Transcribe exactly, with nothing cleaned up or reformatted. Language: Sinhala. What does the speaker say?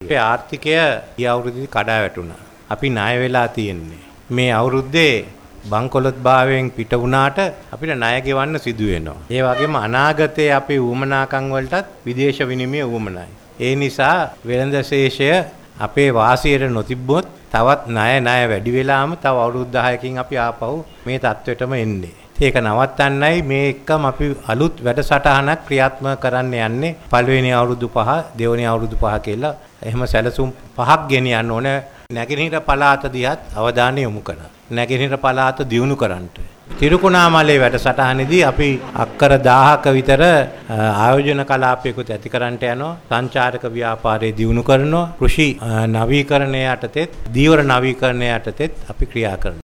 අපේ ආර්ථිකය ගිය අවුරුද්දේ කඩා වැටුණා. අපි ණය වෙලා තියෙන්නේ. මේ අවුරුද්දේ බංකොලොත් භාවයෙන් පිට වුණාට අපිට ණය ගෙවන්න සිදු වෙනවා. ඒ වගේම අනාගතයේ අපේ ඌමනාකම් වලටත් විදේශ විනිමය ඌමනයි. ඒ නිසා වෙළඳ ශේෂය අපේ වාසියට නොතිබ්බොත් තවත් ණය ණය වැඩි වෙලාම තව අවුරුදු දහයකින් අපි ආපහු මේ තත්වෙටම එන්නේ. ඒක නවත්තන්නයි මේ එක්කම අපි අලුත් වැඩසටහනක් ක්‍රියාත්මක කරන්න යන්නේ. පළවෙනි අවුරුදු පහ, දෙවෙනි අවුරුදු පහ කියලා එහෙම සැලසුම් පහක් ගෙනියන්න ඕන. නැගෙනහිර පළාත දිහත් අවධානය යොමු කරන්න. නැගෙනහිර පළාත දියුණු කරන්න. තිරුකුණාමලේ වැඩසටහනේදී අපි අක්කර දහයක විතර ආයෝජන කලාපයකට ඇති කරන්නට යනවා. සංචාරක ව්‍යාපාරය දියුණු කරනවා. කෘෂි නවීකරණය යටතේ, දීවර නවීකරණය යටතේ අපි ක්‍රියා කරනවා.